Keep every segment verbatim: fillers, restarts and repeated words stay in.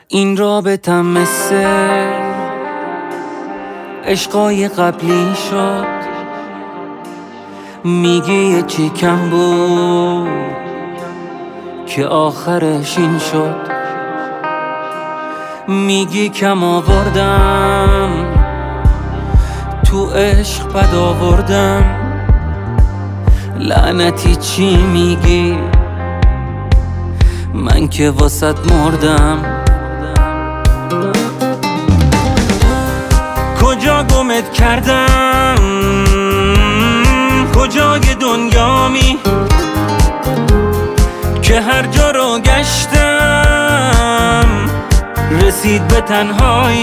این رابطم مثل عشقای قبلی شد. میگی یه چی کم بود که آخرش این شد. میگی کم آوردم تو عشق بد آوردم. لعنتی چی میگی؟ من که واسط مردم. کجا گمت کردم؟ کجای دنیامی که هر جا رو گشتم رسید به تنهایی.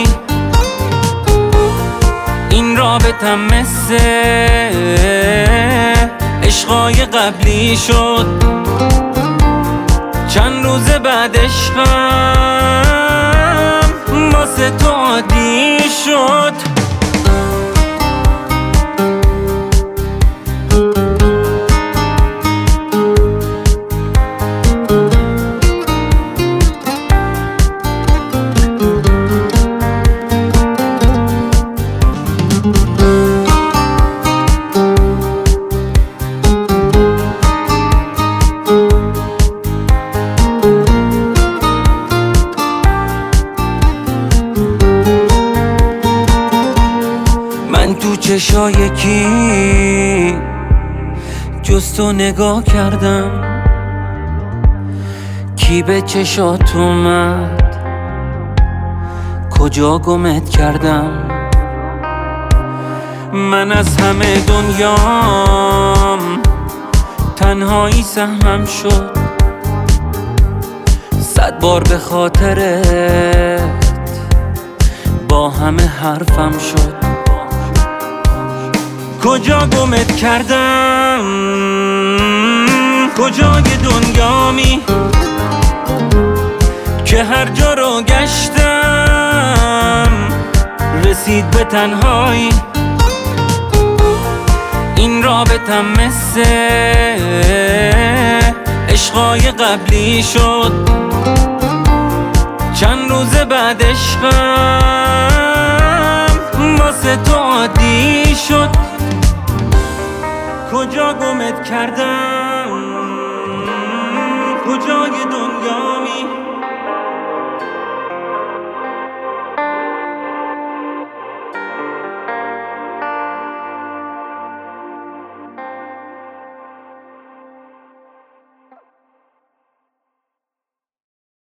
این رابطم مثل عشقای قبلی شد. چند روز بعد عشقم واسه تو عادی شد. من تو چشای کی جز تو نگاه کردم؟ کی به چشات اومد؟ کجا گمت کردم؟ من از همه دنیام تنهایی سهمم شد. صد بار به خاطرت با همه حرفم شد. کجا گمت کردم؟ کجای دنیامی که هر جا رو گشتم رسید به تنهایی. این رابطم مثل عشقای قبلی شد. چند روز بعد عشقم واسه تو عادی شد. کجا گمت کردم؟ کجای دنیامی